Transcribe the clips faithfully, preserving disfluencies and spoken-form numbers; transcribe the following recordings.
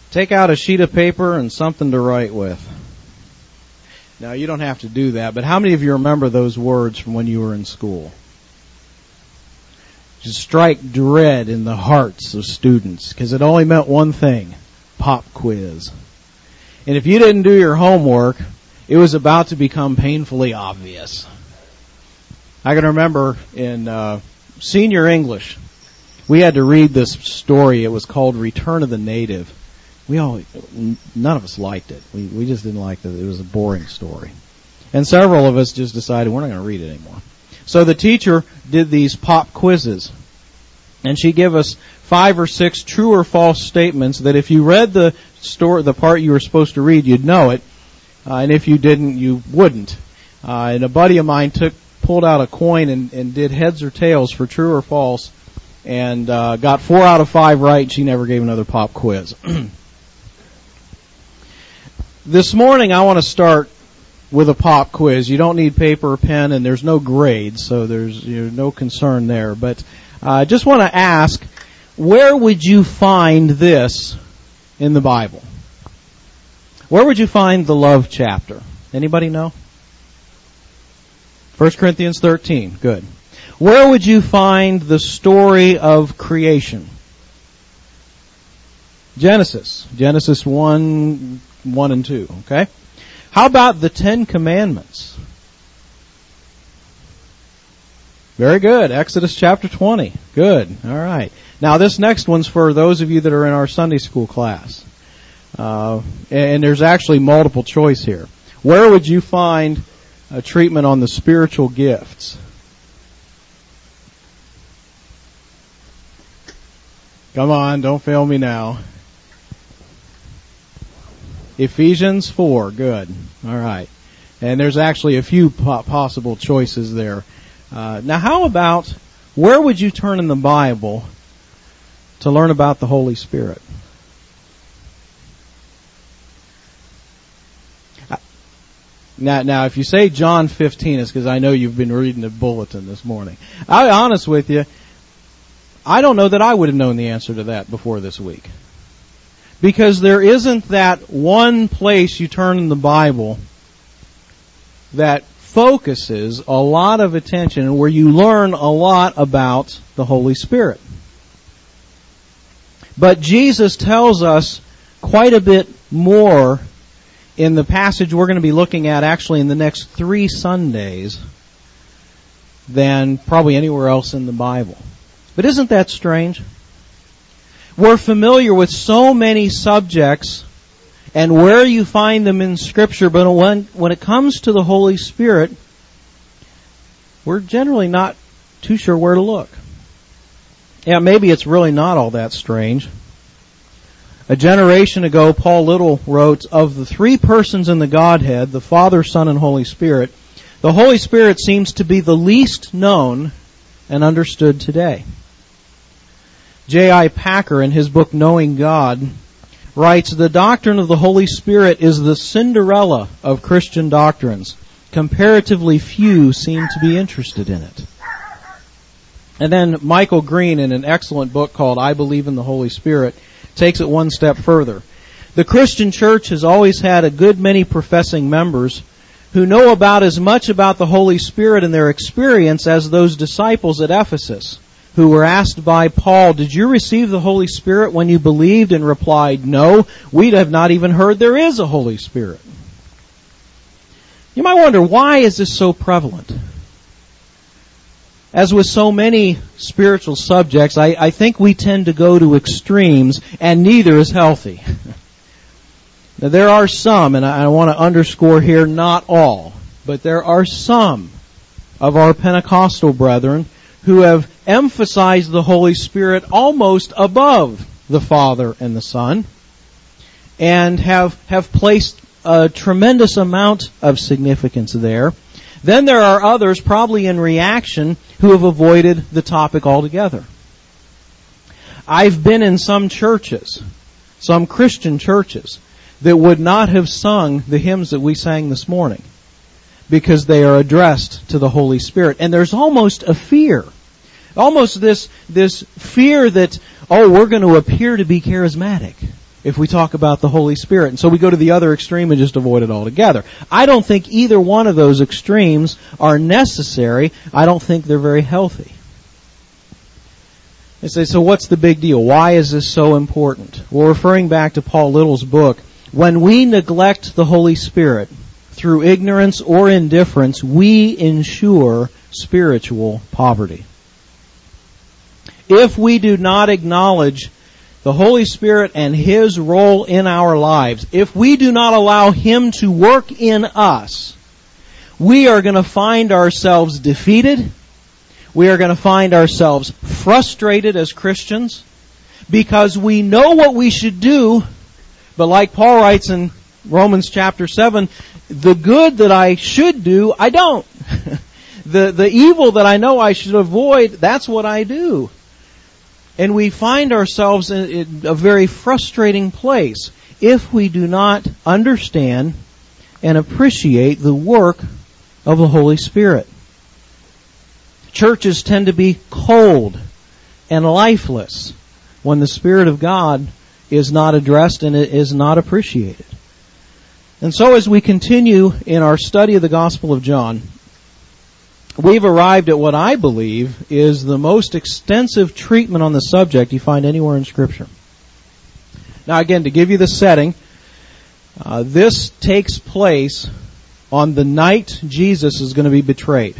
Take out a sheet of paper and something to write with. Now, you don't have to do that, but how many of you remember those words from when you were in school? Just strike dread in the hearts of students, because it only meant one thing: pop quiz. And if you didn't do your homework, it was about to become painfully obvious. I can remember in uh, senior English, we had to read this story. It was called Return of the Native. We all, none of us liked it. We we just didn't like it. It was a boring story. And several of us just decided we're not going to read it anymore. So the teacher did these pop quizzes. And she gave us five or six true or false statements that if you read the story, the part you were supposed to read, you'd know it. Uh, and if you didn't, you wouldn't. Uh, and a buddy of mine took, pulled out a coin and, and did heads or tails for true or false. And uh, got four out of five right, and she never gave another pop quiz. This morning I want to start with a pop quiz. You don't need paper or pen, and there's no grades, so there's you know, no concern there. But I uh, just want to ask, where would you find this in the Bible? Where would you find the love chapter? Anybody know? First Corinthians thirteen. Good. Where would you find the story of creation? Genesis. Genesis one, one and two. Okay? How about the Ten Commandments? Very good. Exodus chapter twenty. Good. All right. Now this next one's for those of you that are in our Sunday school class. Uh, and there's actually multiple choice here. Where would you find a treatment on the spiritual gifts? Come on, don't fail me now. Ephesians four, good. All right. And there's actually a few po- possible choices there. Uh, now how about, where would you turn in the Bible to learn about the Holy Spirit? Now, now, if you say John fifteen, it's because I know you've been reading the bulletin this morning. I'll be honest with you, I don't know that I would have known the answer to that before this week. Because there isn't that one place you turn in the Bible that focuses a lot of attention and where you learn a lot about the Holy Spirit. But Jesus tells us quite a bit more in the passage we're going to be looking at actually in the next three Sundays than probably anywhere else in the Bible. But isn't that strange? We're familiar with so many subjects and where you find them in Scripture, but when, when it comes to the Holy Spirit, we're generally not too sure where to look. Yeah, maybe it's really not all that strange. A generation ago, Paul Little wrote, of the three persons in the Godhead, the Father, Son, and Holy Spirit, the Holy Spirit seems to be the least known and understood today. J I Packer, in his book Knowing God, writes, the doctrine of the Holy Spirit is the Cinderella of Christian doctrines. Comparatively few seem to be interested in it. And then Michael Green, in an excellent book called I Believe in the Holy Spirit, takes it one step further. The Christian church has always had a good many professing members who know about as much about the Holy Spirit and their experience as those disciples at Ephesus, who were asked by Paul, did you receive the Holy Spirit when you believed? And replied, no, we have not even heard there is a Holy Spirit. You might wonder, why is this so prevalent? As with so many spiritual subjects, I, I think we tend to go to extremes, and neither is healthy. Now, there are some, and I, I want to underscore here, not all, but there are some of our Pentecostal brethren who have emphasized the Holy Spirit almost above the Father and the Son, and have, have placed a tremendous amount of significance there. Then there are others, probably in reaction, who have avoided the topic altogether. I've been in some churches, some Christian churches, that would not have sung the hymns that we sang this morning because they are addressed to the Holy Spirit. And there's almost a fear, almost this, this fear that, oh, we're going to appear to be charismatic. if we talk about the Holy Spirit. And so we go to the other extreme and just avoid it altogether. I don't think either one of those extremes are necessary. I don't think they're very healthy. They say, so what's the big deal? Why is this so important? Well, referring back to Paul Little's book, when we neglect the Holy Spirit through ignorance or indifference, we ensure spiritual poverty. If we do not acknowledge the Holy Spirit and His role in our lives, if we do not allow Him to work in us, we are going to find ourselves defeated. We are going to find ourselves frustrated as Christians because we know what we should do, but like Paul writes in Romans chapter seven, the good that I should do, I don't. the the evil that I know I should avoid, that's what I do. And we find ourselves in, in a very frustrating place if we do not understand and appreciate the work of the Holy Spirit. Churches tend to be cold and lifeless when the Spirit of God is not addressed and it is not appreciated. And so as we continue in our study of the Gospel of John, we've arrived at what I believe is the most extensive treatment on the subject you find anywhere in Scripture. Now again, to give you the setting, uh, this takes place on the night Jesus is going to be betrayed.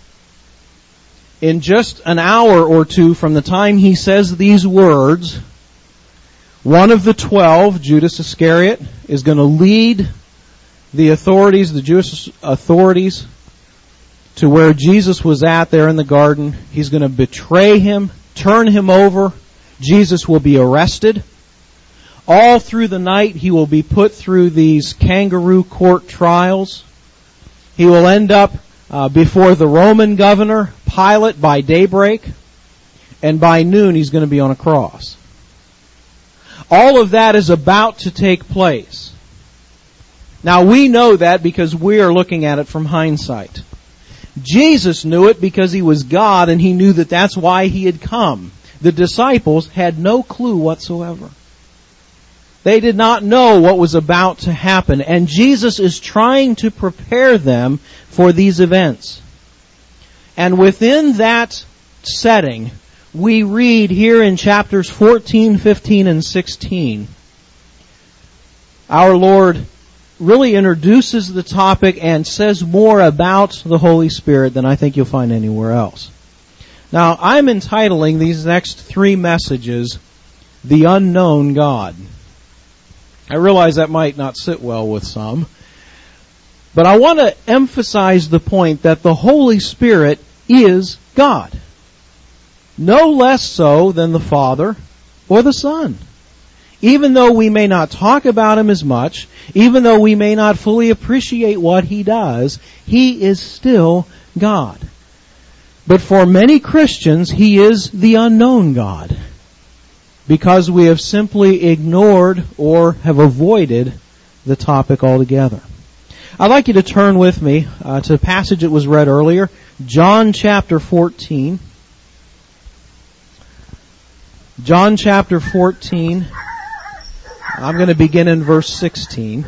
In just an hour or two from the time he says these words, one of the twelve, Judas Iscariot, is going to lead the authorities, the Jewish authorities, to where Jesus was at there in the garden. He's going to betray him, turn him over. Jesus will be arrested. All through the night, he will be put through these kangaroo court trials. He will end up uh, before the Roman governor, Pilate, by daybreak. And by noon, he's going to be on a cross. All of that is about to take place. Now, we know that because we are looking at it from hindsight. Jesus knew it because He was God and He knew that that's why He had come. The disciples had no clue whatsoever. They did not know what was about to happen, and Jesus is trying to prepare them for these events. And within that setting, we read here in chapters fourteen, fifteen, and sixteen, our Lord really introduces the topic and says more about the Holy Spirit than I think you'll find anywhere else. Now, I'm entitling these next three messages, The Unknown God. I realize that might not sit well with some, but I want to emphasize the point that the Holy Spirit is God. No less so than the Father or the Son. Even though we may not talk about Him as much, even though we may not fully appreciate what He does, He is still God. But for many Christians, He is the unknown God, because we have simply ignored or have avoided the topic altogether. I'd like you to turn with me uh, to a passage that was read earlier, John chapter fourteen. John chapter fourteen. I'm going to begin in verse sixteen.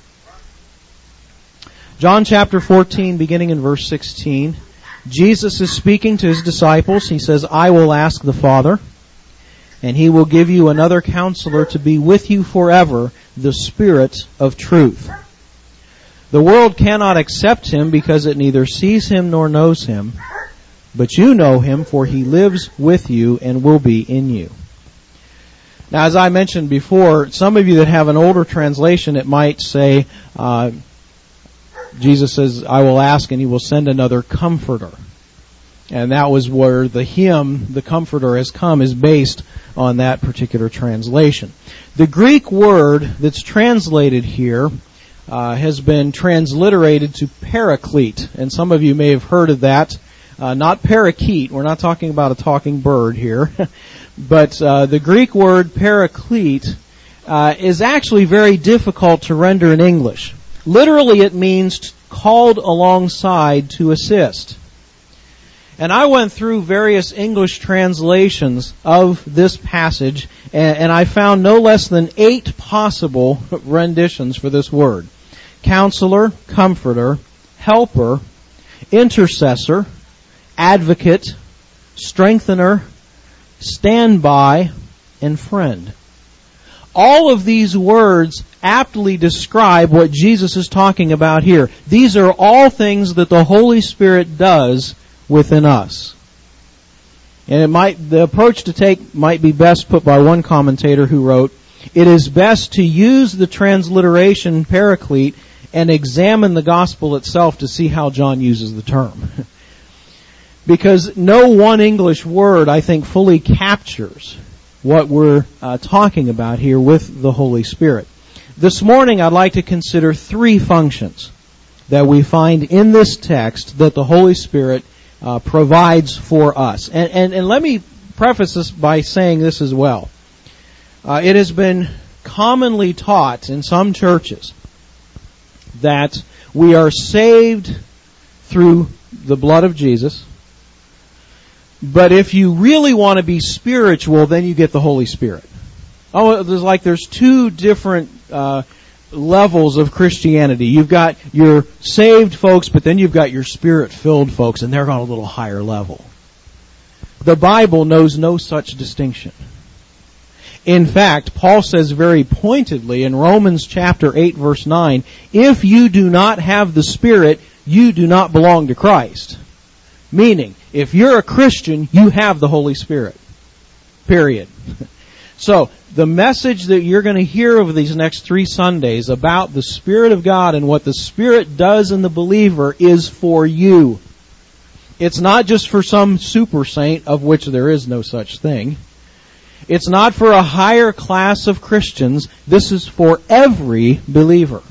John chapter fourteen, beginning in verse sixteen. Jesus is speaking to His disciples. He says, I will ask the Father, and He will give you another counselor to be with you forever, the Spirit of truth. The world cannot accept Him because it neither sees Him nor knows Him. But you know Him, for He lives with you and will be in you. Now, as I mentioned before, some of you that have an older translation, it might say, uh, Jesus says, I will ask and He will send another comforter. And that was where the hymn, the comforter has come, is based on that particular translation. The Greek word that's translated here uh, has been transliterated to paraclete. And some of you may have heard of that. Uh, not parakeet. We're not talking about a talking bird here. But uh, the Greek word paraclete uh, is actually very difficult to render in English. Literally, it means called alongside to assist. And I went through various English translations of this passage, and, and I found no less than eight possible renditions for this word. Counselor, comforter, helper, intercessor, advocate, strengthener, standby, and friend. All of these words aptly describe what Jesus is talking about here. These are all things that the Holy Spirit does within us. And it might, the approach to take might be best put by one commentator who wrote, "It is best to use the transliteration paraclete and examine the gospel itself to see how John uses the term." Because no one English word, I think, fully captures what we're uh, talking about here with the Holy Spirit. This morning I'd like to consider three functions that we find in this text that the Holy Spirit uh, provides for us. And, and, and let me preface this by saying this as well. Uh, it has been commonly taught in some churches that we are saved through the blood of Jesus, but if you really want to be spiritual, then you get the Holy Spirit. Oh, there's like there's two different uh, levels of Christianity. You've got your saved folks, but then you've got your Spirit-filled folks, and they're on a little higher level. The Bible knows no such distinction. In fact, Paul says very pointedly in Romans chapter eight, verse nine, if you do not have the Spirit, you do not belong to Christ. Meaning, if you're a Christian, you have the Holy Spirit. Period. So, the message that you're going to hear over these next three Sundays about the Spirit of God and what the Spirit does in the believer is for you. It's not just for some super saint, of which there is no such thing. It's not for a higher class of Christians. This is for every believer.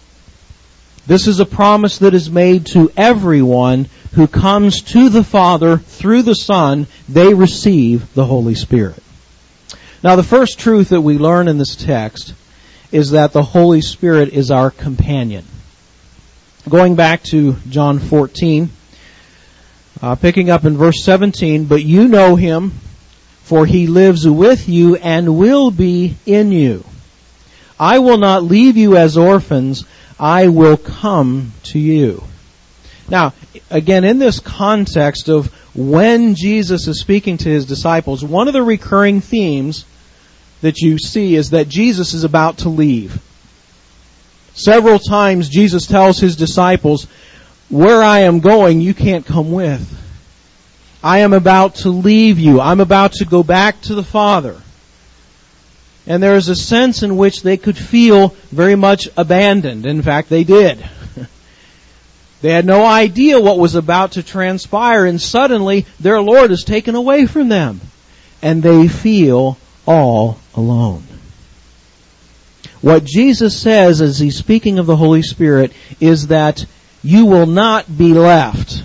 This is a promise that is made to everyone who comes to the Father through the Son. They receive the Holy Spirit. Now, the first truth that we learn in this text is that the Holy Spirit is our companion. Going back to John fourteen, uh, picking up in verse seventeen, but you know Him, for He lives with you and will be in you. I will not leave you as orphans. I will come to you. Now, again, in this context of when Jesus is speaking to His disciples, one of the recurring themes that you see is that Jesus is about to leave. Several times Jesus tells His disciples, where I am going, you can't come with. I am about to leave you. I'm about to go back to the Father. And there is a sense in which they could feel very much abandoned. In fact, they did. They had no idea what was about to transpire, and suddenly their Lord is taken away from them. And they feel all alone. What Jesus says as He's speaking of the Holy Spirit is that you will not be left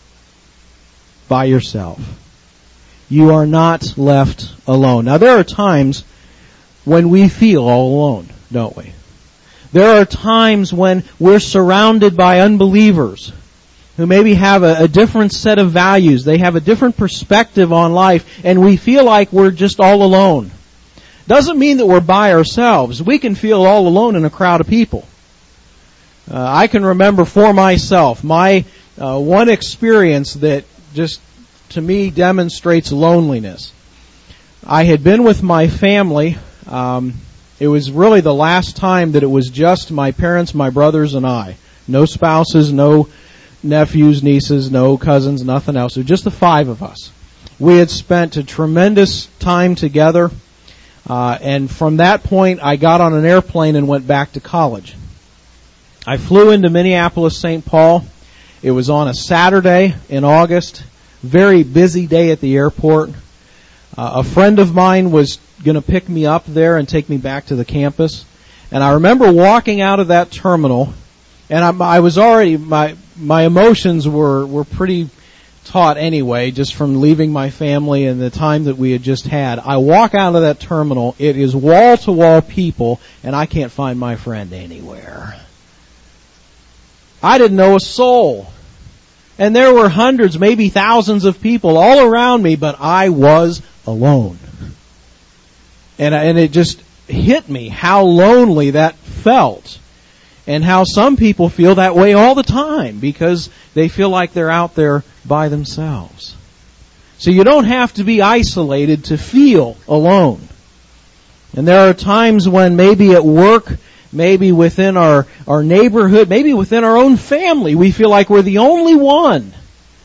by yourself. You are not left alone. Now, there are times when we feel all alone, don't we? There are times when we're surrounded by unbelievers who maybe have a, a different set of values. They have a different perspective on life, and we feel like we're just all alone. Doesn't mean that we're by ourselves. We can feel all alone in a crowd of people. Uh, I can remember for myself, my uh, one experience that just, to me, demonstrates loneliness. I had been with my family. Um, it was really the last time that it was just my parents, my brothers, and I. No spouses, no nephews, nieces, no cousins, nothing else. It was just the five of us. We had spent a tremendous time together, uh, and from that point, I got on an airplane and went back to college. I flew into Minneapolis, Saint Paul. It was on a Saturday in August. Very busy day at the airport. Uh, a friend of mine was going to pick me up there and take me back to the campus. And I remember walking out of that terminal, and I, I was already, my my emotions were, were pretty taut anyway, just from leaving my family and the time that we had just had. I walk out of that terminal, it is wall-to-wall people, and I can't find my friend anywhere. I didn't know a soul. And there were hundreds, maybe thousands of people all around me, but I was alone. And, and it just hit me how lonely that felt. And how some people feel that way all the time because they feel like they're out there by themselves. So you don't have to be isolated to feel alone. And there are times when maybe at work, maybe within our, our neighborhood, maybe within our own family, we feel like we're the only one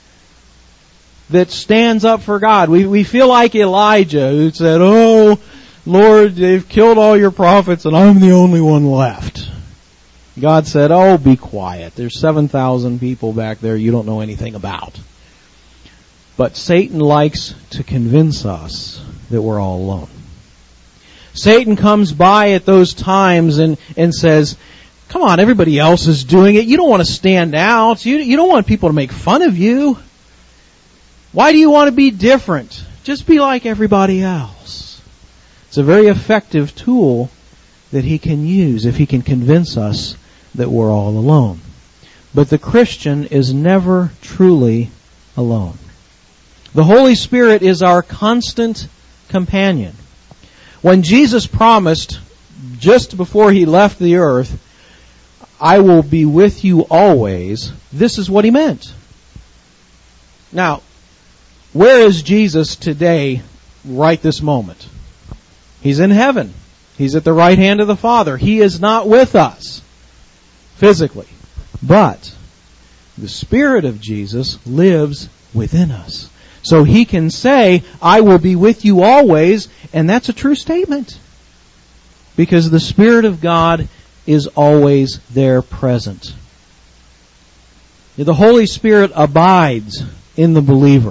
that stands up for God. We, we feel like Elijah who said, "Oh, Lord, they've killed all your prophets and I'm the only one left." God said, "Oh, be quiet. There's seven thousand people back there you don't know anything about." But Satan likes to convince us that we're all alone. Satan comes by at those times and, and says, "Come on, everybody else is doing it. You don't want to stand out. You, you don't want people to make fun of you. Why do you want to be different? Just be like everybody else." It's a very effective tool that he can use if he can convince us that we're all alone. But the Christian is never truly alone. The Holy Spirit is our constant companion. When Jesus promised, just before he left the earth, "I will be with you always," this is what he meant. Now, where is Jesus today, right this moment? He's in heaven. He's at the right hand of the Father. He is not with us physically. But the Spirit of Jesus lives within us. So he can say, "I will be with you always," and that's a true statement. Because the Spirit of God is always there present. The Holy Spirit abides in the believer.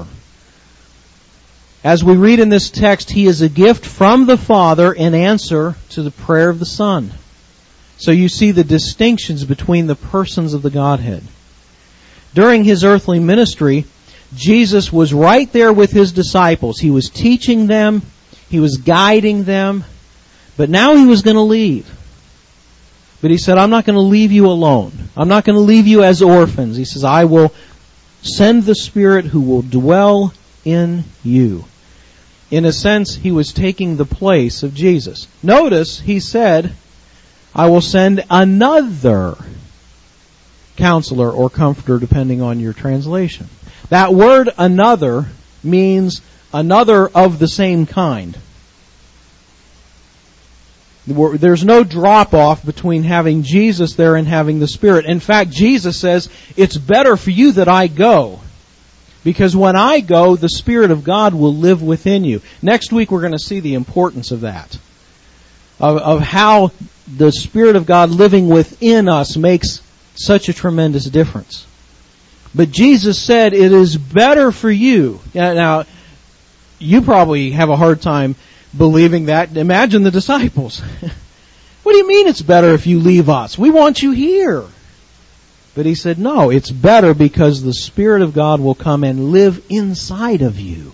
As we read in this text, He is a gift from the Father in answer to the prayer of the Son. So you see the distinctions between the persons of the Godhead. During His earthly ministry, Jesus was right there with His disciples. He was teaching them. He was guiding them. But now He was going to leave. But He said, "I'm not going to leave you alone. I'm not going to leave you as orphans." He says, "I will send the Spirit who will dwell in you." In a sense, He was taking the place of Jesus. Notice, He said, "I will send another counselor," or comforter, depending on your translation. That word "another" means another of the same kind. There's no drop-off between having Jesus there and having the Spirit. In fact, Jesus says, "It's better for you that I go. Because when I go, the Spirit of God will live within you." Next week we're going to see the importance of that. Of, of how the Spirit of God living within us makes such a tremendous difference. But Jesus said, "It is better for you." Now, you probably have a hard time believing that. Imagine the disciples. "What do you mean it's better if you leave us? We want you here." But He said, "No, it's better because the Spirit of God will come and live inside of you."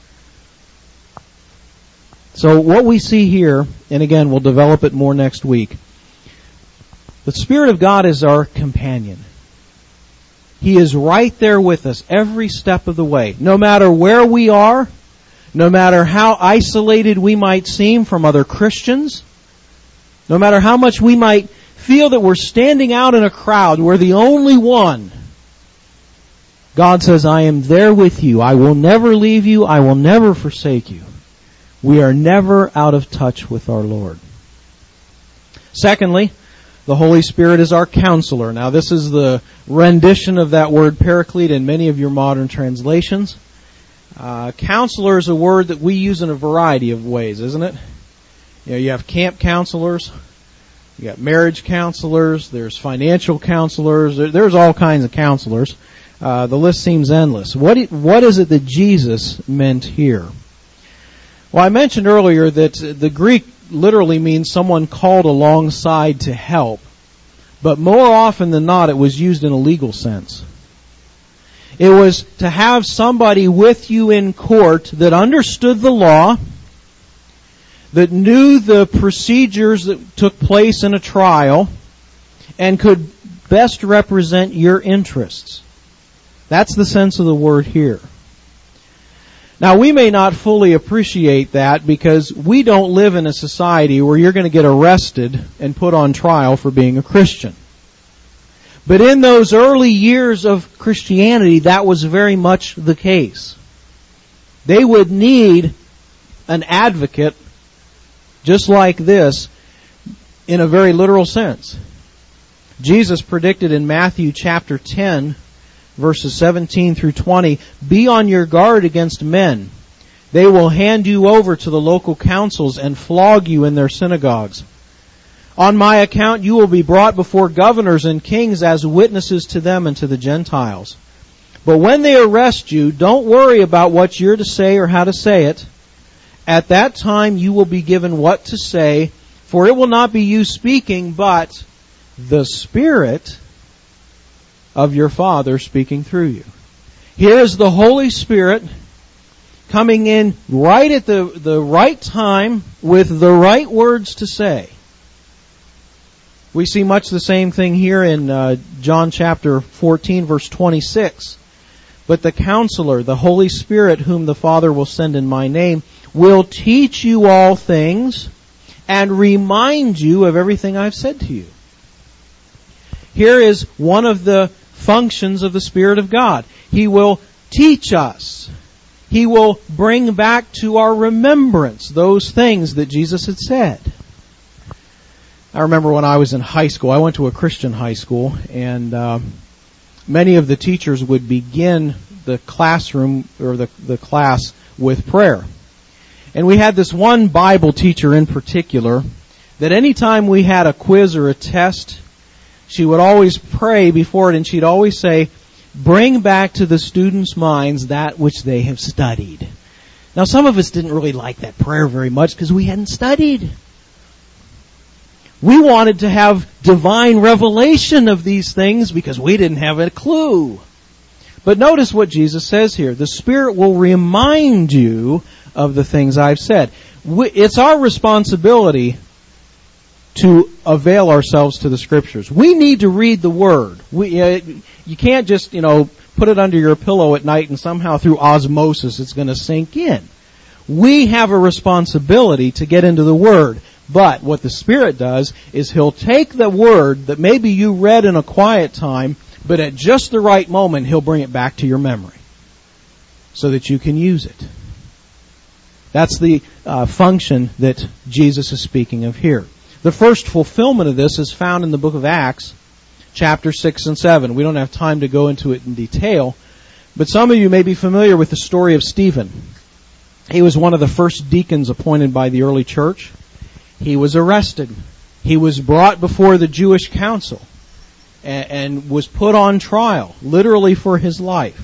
So what we see here, and again, we'll develop it more next week, the Spirit of God is our companion. He is right there with us every step of the way. No matter where we are, no matter how isolated we might seem from other Christians, no matter how much we might feel that we're standing out in a crowd, we're the only one, God says, "I am there with you. I will never leave you. I will never forsake you." We are never out of touch with our Lord. Secondly, the Holy Spirit is our counselor. Now, this is the rendition of that word paraclete in many of your modern translations. Uh, counselor is a word that we use in a variety of ways, isn't it? You know, you have camp counselors, you got marriage counselors, there's financial counselors, there, there's all kinds of counselors. Uh, the list seems endless. What what is it that Jesus meant here? Well, I mentioned earlier that the Greek literally means someone called alongside to help, but more often than not, it was used in a legal sense. It was to have somebody with you in court that understood the law, that knew the procedures that took place in a trial, and could best represent your interests. That's the sense of the word here. Now, we may not fully appreciate that because we don't live in a society where you're going to get arrested and put on trial for being a Christian. But in those early years of Christianity, that was very much the case. They would need an advocate just like this in a very literal sense. Jesus predicted in Matthew chapter ten, verses seventeen through twenty, "Be on your guard against men. They will hand you over to the local councils and flog you in their synagogues. On my account you will be brought before governors and kings as witnesses to them and to the Gentiles. But when they arrest you, don't worry about what you're to say or how to say it. At that time you will be given what to say, for it will not be you speaking, but the Spirit of your Father speaking through you." Here is the Holy Spirit coming in right at the, the right time with the right words to say. We see much the same thing here in uh, John chapter fourteen, verse twenty-six. "But the Counselor, the Holy Spirit, whom the Father will send in my name, will teach you all things and remind you of everything I've said to you." Here is one of the functions of the Spirit of God. He will teach us. He will bring back to our remembrance those things that Jesus had said. I remember when I was in high school, I went to a Christian high school, and uh, many of the teachers would begin the classroom or the, the class with prayer. And we had this one Bible teacher in particular that anytime we had a quiz or a test, she would always pray before it, and she'd always say, "Bring back to the students' minds that which they have studied." Now, some of us didn't really like that prayer very much because we hadn't studied. We wanted to have divine revelation of these things because we didn't have a clue. But notice what Jesus says here. The Spirit will remind you of the things I've said. It's our responsibility to avail ourselves to the Scriptures. We need to read the Word. We, uh, you can't just, you know, put it under your pillow at night and somehow through osmosis it's going to sink in. We have a responsibility to get into the Word. But what the Spirit does is He'll take the Word that maybe you read in a quiet time, but at just the right moment He'll bring it back to your memory so that you can use it. That's the uh, function that Jesus is speaking of here. The first fulfillment of this is found in the book of Acts, chapter six and seven. We don't have time to go into it in detail, but some of you may be familiar with the story of Stephen. He was one of the first deacons appointed by the early church. He was arrested. He was brought before the Jewish council and, and was put on trial, literally for his life.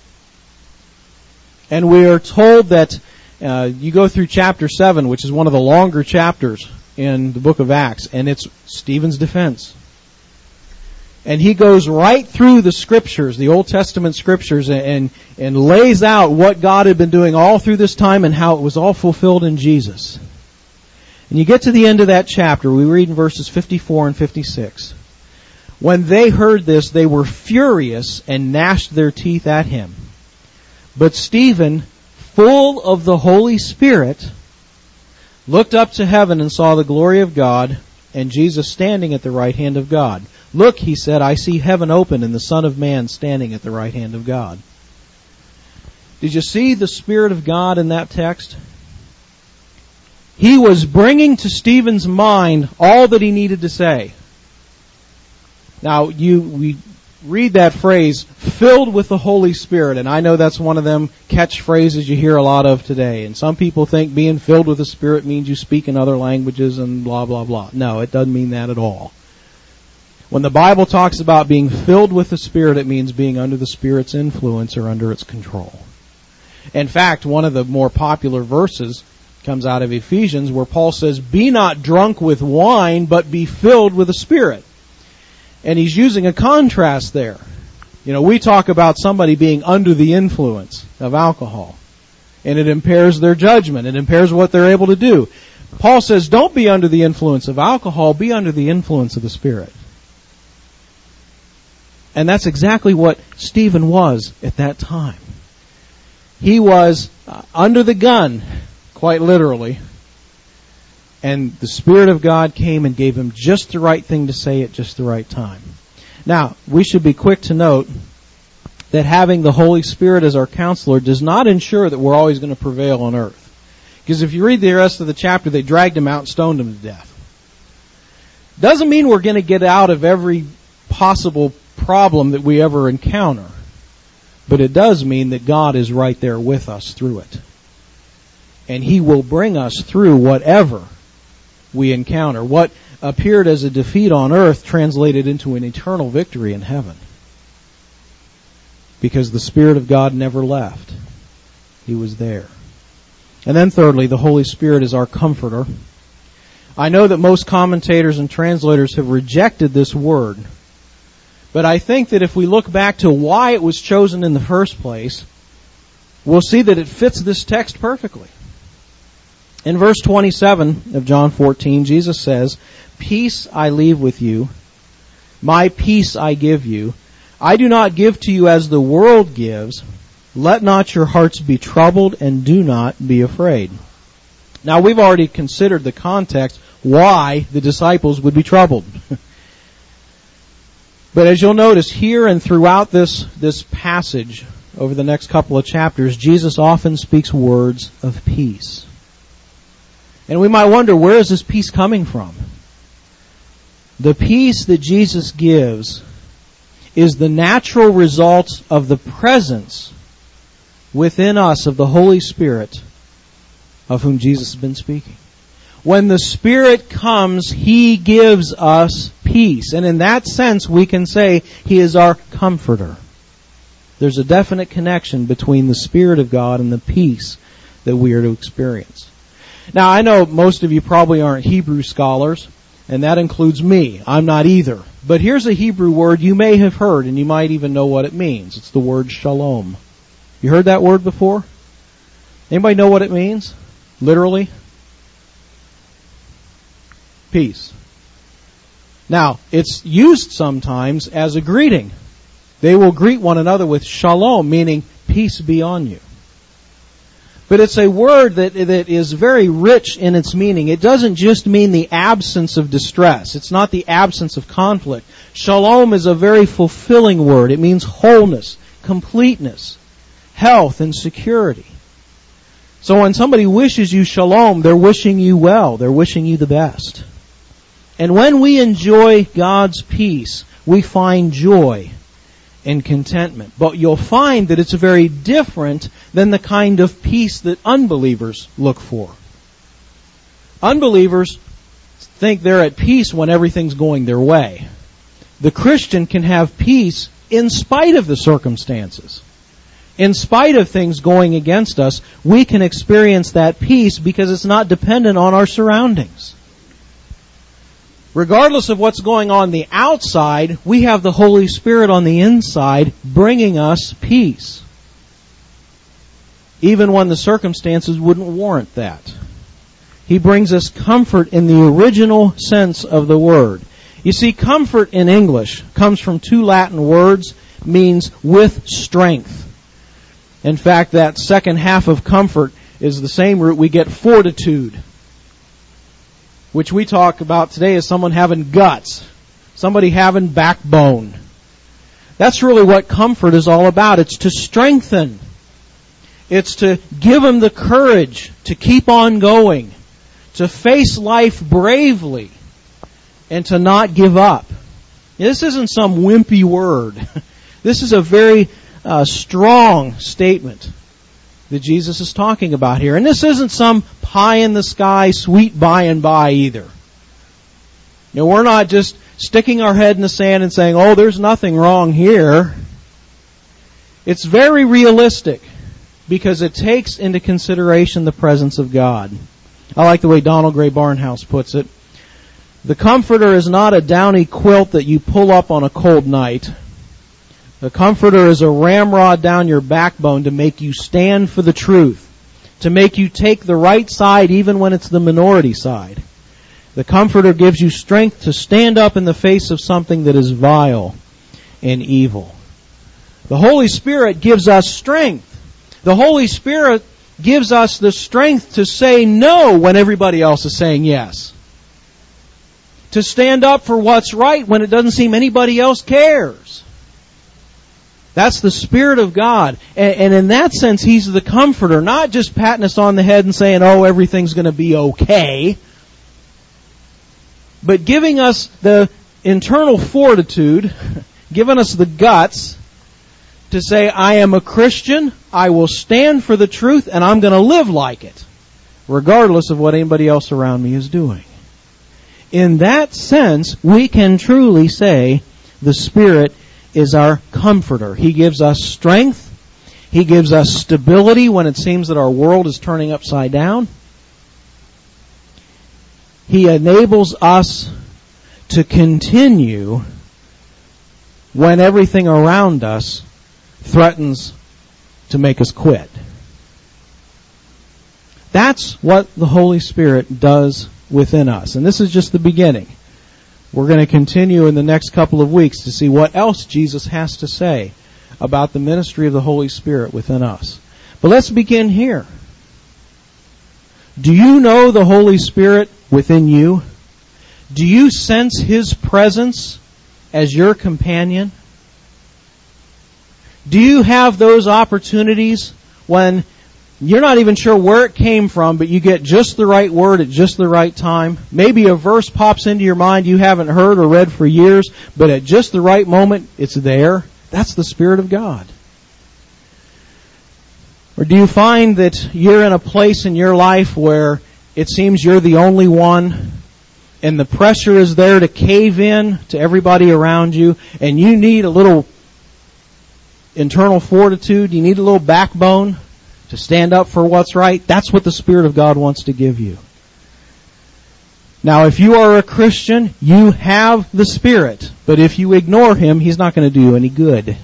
And we are told that uh, you go through chapter seven, which is one of the longer chapters in the book of Acts, and it's Stephen's defense. And he goes right through the Scriptures, the Old Testament Scriptures, and, and lays out what God had been doing all through this time and how it was all fulfilled in Jesus. And you get to the end of that chapter, we read in verses fifty-four and fifty-six. "When they heard this, they were furious and gnashed their teeth at him. But Stephen, full of the Holy Spirit, looked up to heaven and saw the glory of God and Jesus standing at the right hand of God. 'Look,' he said, 'I see heaven open and the Son of Man standing at the right hand of God.'" Did you see the Spirit of God in that text? He was bringing to Stephen's mind all that he needed to say. Now, you we read that phrase, "filled with the Holy Spirit," and I know that's one of them catchphrases you hear a lot of today. And some people think being filled with the Spirit means you speak in other languages and blah, blah, blah. No, it doesn't mean that at all. When the Bible talks about being filled with the Spirit, it means being under the Spirit's influence or under its control. In fact, one of the more popular verses comes out of Ephesians where Paul says, "Be not drunk with wine, but be filled with the Spirit." And he's using a contrast there. You know, we talk about somebody being under the influence of alcohol, and it impairs their judgment. It impairs what they're able to do. Paul says, don't be under the influence of alcohol, be under the influence of the Spirit. And that's exactly what Stephen was at that time. He was uh, under the gun, quite literally. And the Spirit of God came and gave him just the right thing to say at just the right time. Now, we should be quick to note that having the Holy Spirit as our counselor does not ensure that we're always going to prevail on earth. Because if you read the rest of the chapter, they dragged him out and stoned him to death. Doesn't mean we're going to get out of every possible problem that we ever encounter. But it does mean that God is right there with us through it. And He will bring us through whatever we encounter. What appeared as a defeat on earth translated into an eternal victory in heaven. Because the Spirit of God never left. He was there. And then thirdly, the Holy Spirit is our comforter. I know that most commentators and translators have rejected this word. But I think that if we look back to why it was chosen in the first place, we'll see that it fits this text perfectly. In verse twenty-seven of John fourteen, Jesus says, "Peace I leave with you, my peace I give you. I do not give to you as the world gives. Let not your hearts be troubled, and do not be afraid." Now, we've already considered the context why the disciples would be troubled. But as you'll notice here and throughout this, this passage, over the next couple of chapters, Jesus often speaks words of peace. And we might wonder, where is this peace coming from? The peace that Jesus gives is the natural result of the presence within us of the Holy Spirit of whom Jesus has been speaking. When the Spirit comes, He gives us peace. And in that sense, we can say He is our comforter. There's a definite connection between the Spirit of God and the peace that we are to experience. Now, I know most of you probably aren't Hebrew scholars, and that includes me. I'm not either. But here's a Hebrew word you may have heard, and you might even know what it means. It's the word shalom. You heard that word before? Anybody know what it means? Literally? Peace. Now, it's used sometimes as a greeting. They will greet one another with shalom, meaning peace be on you. But it's a word that, that is very rich in its meaning. It doesn't just mean the absence of distress. It's not the absence of conflict. Shalom is a very fulfilling word. It means wholeness, completeness, health, and security. So when somebody wishes you shalom, they're wishing you well. They're wishing you the best. And when we enjoy God's peace, we find joy and contentment. But you'll find that it's very different than the kind of peace that unbelievers look for. Unbelievers think they're at peace when everything's going their way. The Christian can have peace in spite of the circumstances. In spite of things going against us, we can experience that peace because it's not dependent on our surroundings. Regardless of what's going on the outside, we have the Holy Spirit on the inside bringing us peace. Even when the circumstances wouldn't warrant that. He brings us comfort in the original sense of the word. You see, comfort in English comes from two Latin words, means with strength. In fact, that second half of comfort is the same root we get fortitude, which we talk about today as someone having guts, somebody having backbone. That's really what comfort is all about. It's to strengthen. It's to give them the courage to keep on going, to face life bravely, and to not give up. This isn't some wimpy word. This is a very uh, strong statement that Jesus is talking about here. And this isn't some pie-in-the-sky, sweet by and by either. You know, we're not just sticking our head in the sand and saying, oh, there's nothing wrong here. It's very realistic because it takes into consideration the presence of God. I like the way Donald Gray Barnhouse puts it. The Comforter is not a downy quilt that you pull up on a cold night. The Comforter is a ramrod down your backbone to make you stand for the truth, to make you take the right side even when it's the minority side. The Comforter gives you strength to stand up in the face of something that is vile and evil. The Holy Spirit gives us strength. The Holy Spirit gives us the strength to say no when everybody else is saying yes. To stand up for what's right when it doesn't seem anybody else cares. That's the Spirit of God. And, and in that sense, He's the comforter, not just patting us on the head and saying, oh, everything's going to be okay, but giving us the internal fortitude, giving us the guts to say, I am a Christian, I will stand for the truth, and I'm going to live like it, regardless of what anybody else around me is doing. In that sense, we can truly say the Spirit is our comforter. He gives us strength. He gives us stability when it seems that our world is turning upside down. He enables us to continue when everything around us threatens to make us quit. That's what the Holy Spirit does within us. And this is just the beginning. We're going to continue in the next couple of weeks to see what else Jesus has to say about the ministry of the Holy Spirit within us. But let's begin here. Do you know the Holy Spirit within you? Do you sense His presence as your companion? Do you have those opportunities when you're not even sure where it came from, but you get just the right word at just the right time? Maybe a verse pops into your mind you haven't heard or read for years, but at just the right moment, it's there. That's the Spirit of God. Or do you find that you're in a place in your life where it seems you're the only one, and the pressure is there to cave in to everybody around you, and you need a little internal fortitude, you need a little backbone to stand up for what's right? That's what the Spirit of God wants to give you. Now, if you are a Christian, you have the Spirit, but if you ignore Him, He's not going to do you any good.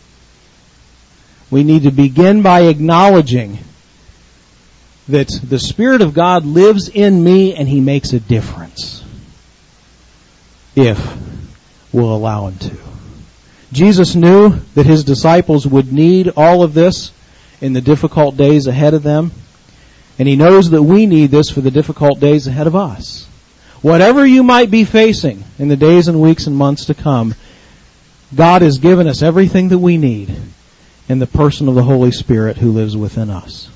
We need to begin by acknowledging that the Spirit of God lives in me and He makes a difference if we'll allow Him to. Jesus knew that His disciples would need all of this in the difficult days ahead of them, and He knows that we need this for the difficult days ahead of us. Whatever you might be facing in the days and weeks and months to come, God has given us everything that we need in the person of the Holy Spirit who lives within us.